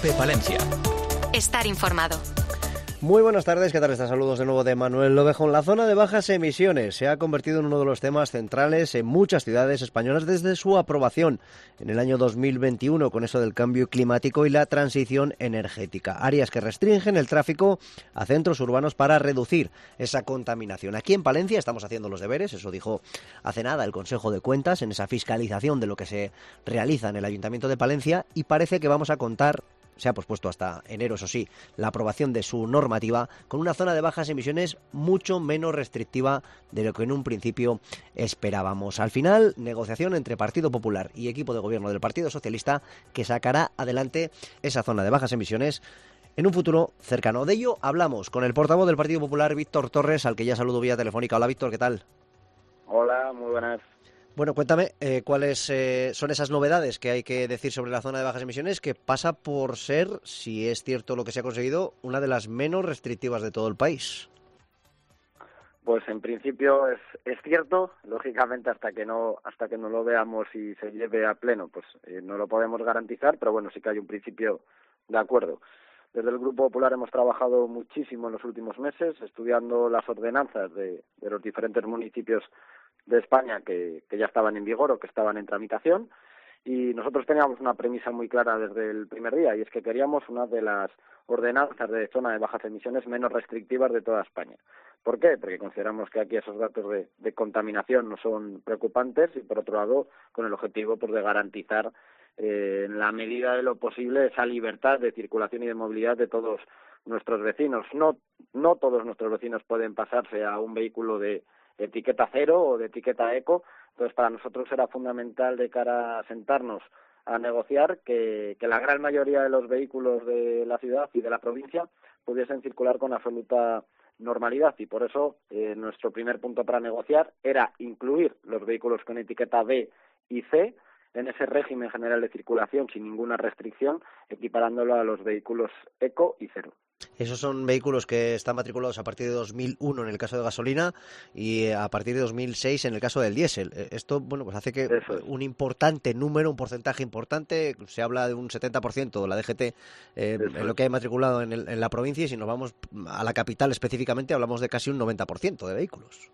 Cope Palencia. Estar informado. Muy buenas tardes, ¿qué tal? Saludos de nuevo de Manuel Lobejón. La zona de bajas emisiones se ha convertido en uno de los temas centrales en muchas ciudades españolas desde su aprobación en el año 2021 con eso del cambio climático y la transición energética. Áreas que restringen el tráfico a centros urbanos para reducir esa contaminación. Aquí en Palencia estamos haciendo los deberes, eso dijo hace nada el Consejo de Cuentas en esa fiscalización de lo que se realiza en el Ayuntamiento de Palencia y parece que vamos a contar. Se ha pospuesto hasta enero, eso sí, la aprobación de su normativa con una zona de bajas emisiones mucho menos restrictiva de lo que en un principio esperábamos. Al final, negociación entre Partido Popular y equipo de gobierno del Partido Socialista que sacará adelante esa zona de bajas emisiones en un futuro cercano. De ello hablamos con el portavoz del Partido Popular, Víctor Torres, al que ya saludo vía telefónica. Hola, Víctor, ¿qué tal? Hola, muy buenas. Bueno, cuéntame cuáles son esas novedades que hay que decir sobre la zona de bajas emisiones, que pasa por ser, si es cierto lo que se ha conseguido, una de las menos restrictivas de todo el país. Pues en principio es cierto, lógicamente hasta que no lo veamos y se lleve a pleno, pues no lo podemos garantizar, pero bueno, sí que hay un principio de acuerdo. Desde el Grupo Popular hemos trabajado muchísimo en los últimos meses, estudiando las ordenanzas de los diferentes municipios de España que ya estaban en vigor o que estaban en tramitación, y nosotros teníamos una premisa muy clara desde el primer día, y es que queríamos una de las ordenanzas de zona de bajas emisiones menos restrictivas de toda España. ¿Por qué? Porque consideramos que aquí esos datos de contaminación no son preocupantes y, por otro lado, con el objetivo pues de garantizar en la medida de lo posible esa libertad de circulación y de movilidad de todos nuestros vecinos. No todos nuestros vecinos pueden pasarse a un vehículo de etiqueta cero o de etiqueta eco, entonces para nosotros era fundamental de cara a sentarnos a negociar que la gran mayoría de los vehículos de la ciudad y de la provincia pudiesen circular con absoluta normalidad, y por eso nuestro primer punto para negociar era incluir los vehículos con etiqueta B y C en ese régimen general de circulación sin ninguna restricción, equiparándolo a los vehículos eco y cero. Esos son vehículos que están matriculados a partir de 2001 en el caso de gasolina y a partir de 2006 en el caso del diésel. Esto, bueno, pues hace que un importante número, un porcentaje importante, se habla de un 70% de la DGT en lo que hay matriculado en la provincia, y si nos vamos a la capital específicamente hablamos de casi un 90% de vehículos.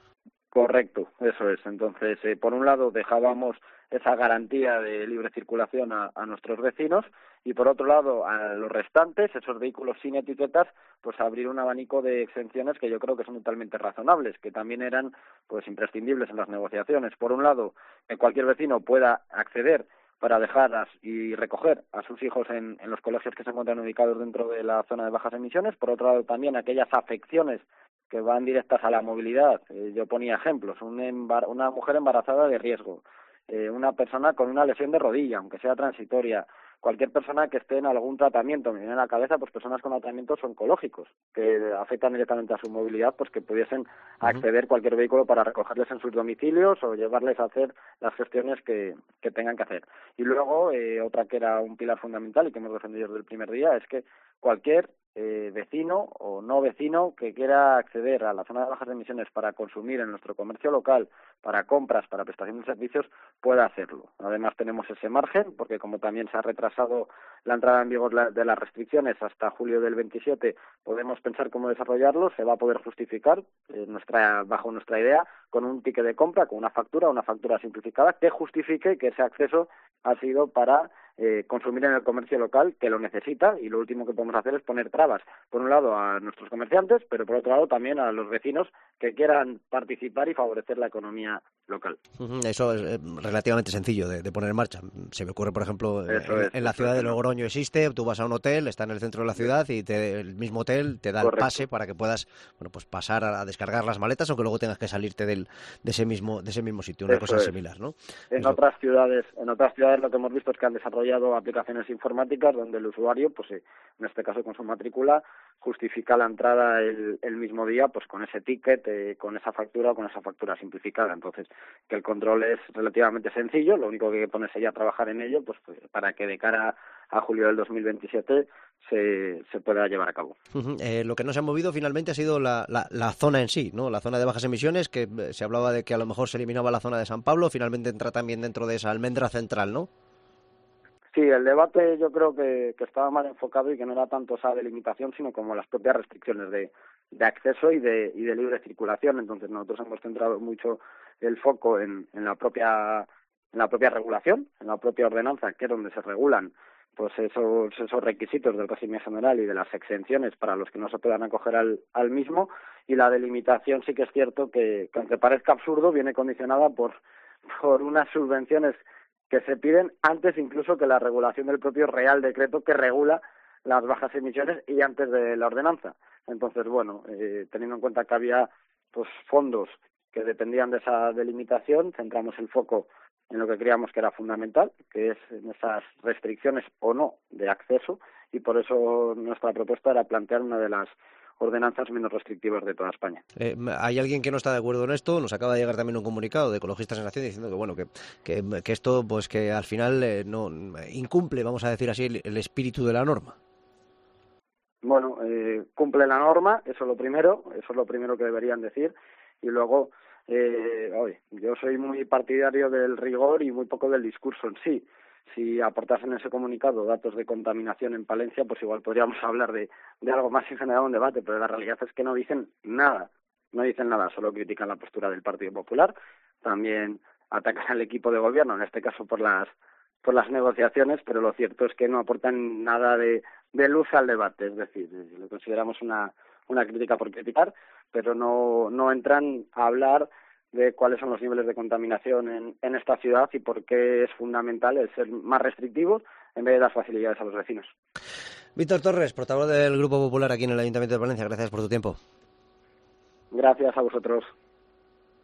Correcto, eso es. Entonces, por un lado dejábamos esa garantía de libre circulación a nuestros vecinos, y por otro lado a los restantes, esos vehículos sin etiquetas, pues abrir un abanico de exenciones que yo creo que son totalmente razonables, que también eran pues imprescindibles en las negociaciones. Por un lado, que cualquier vecino pueda acceder para dejar y recoger a sus hijos en los colegios que se encuentran ubicados dentro de la zona de bajas emisiones. Por otro lado, también aquellas afecciones que van directas a la movilidad. Yo ponía ejemplos: una mujer embarazada de riesgo, una persona con una lesión de rodilla, aunque sea transitoria, cualquier persona que esté en algún tratamiento. Me viene a la cabeza pues personas con tratamientos oncológicos que afectan directamente a su movilidad, pues que pudiesen acceder cualquier vehículo para recogerles en sus domicilios o llevarles a hacer las gestiones que tengan que hacer. Y luego, otra que era un pilar fundamental y que hemos defendido desde el primer día, es que cualquier vecino o no vecino que quiera acceder a la zona de bajas emisiones para consumir en nuestro comercio local, para compras, para prestación de servicios, pueda hacerlo. Además tenemos ese margen, porque como también se ha retrasado la entrada en vigor de las restricciones hasta julio del 27, podemos pensar cómo desarrollarlo. Se va a poder justificar bajo nuestra idea con un ticket de compra, con una factura simplificada que justifique que ese acceso ha sido para consumir en el comercio local, que lo necesita, y lo último que podemos hacer es poner trabas, por un lado a nuestros comerciantes, pero por otro lado también a los vecinos que quieran participar y favorecer la economía local. Eso es relativamente sencillo de poner en marcha. Se me ocurre, por ejemplo, en la ciudad de Logroño existe, tú vas a un hotel, está en el centro de la ciudad y el mismo hotel te da el pase para que puedas pues pasar a descargar las maletas, aunque luego tengas que salirte de ese mismo sitio, una cosa similar, ¿no? En otras ciudades lo que hemos visto es que han desarrollado aplicaciones informáticas donde el usuario, pues en este caso con su matrícula, justifica la entrada el mismo día, pues con ese ticket, con esa factura o con esa factura simplificada. Entonces, que el control es relativamente sencillo, lo único que hay que ponerse ya a trabajar en ello, pues para que de cara a julio del 2027 se pueda llevar a cabo. Lo que no se ha movido finalmente ha sido la zona en sí, ¿no? La zona de bajas emisiones, que se hablaba de que a lo mejor se eliminaba la zona de San Pablo, finalmente entra también dentro de esa almendra central, ¿no? Sí, el debate yo creo que estaba mal enfocado y que no era tanto esa delimitación, sino como las propias restricciones de acceso y de libre circulación. Entonces nosotros hemos centrado mucho el foco en la propia regulación, en la propia ordenanza, que es donde se regulan pues esos requisitos del régimen general y de las exenciones para los que no se puedan acoger al mismo, y la delimitación sí que es cierto que aunque parezca absurdo, viene condicionada por unas subvenciones que se piden antes incluso que la regulación del propio Real Decreto que regula las bajas emisiones y antes de la ordenanza. Entonces, bueno, teniendo en cuenta que había pues fondos que dependían de esa delimitación, centramos el foco en lo que creíamos que era fundamental, que es en esas restricciones o no de acceso, y por eso nuestra propuesta era plantear una de las ordenanzas menos restrictivas de toda España. Hay alguien que no está de acuerdo en esto. Nos acaba de llegar también un comunicado de Ecologistas en Acción diciendo que bueno que esto pues que al final no incumple, vamos a decir así, el espíritu de la norma. Bueno, cumple la norma, eso es lo primero que deberían decir, y luego yo soy muy partidario del rigor y muy poco del discurso en sí. Si aportasen en ese comunicado datos de contaminación en Palencia, pues igual podríamos hablar de algo más y generar un debate, pero la realidad es que no dicen nada, solo critican la postura del Partido Popular, también atacan al equipo de gobierno, en este caso por las negociaciones, pero lo cierto es que no aportan nada de luz al debate, es decir, lo consideramos una crítica por criticar, pero no entran a hablar de cuáles son los niveles de contaminación en esta ciudad y por qué es fundamental el ser más restrictivos en vez de dar facilidades a los vecinos. Víctor Torres, portavoz del Grupo Popular aquí en el Ayuntamiento de Palencia, gracias por tu tiempo. Gracias a vosotros.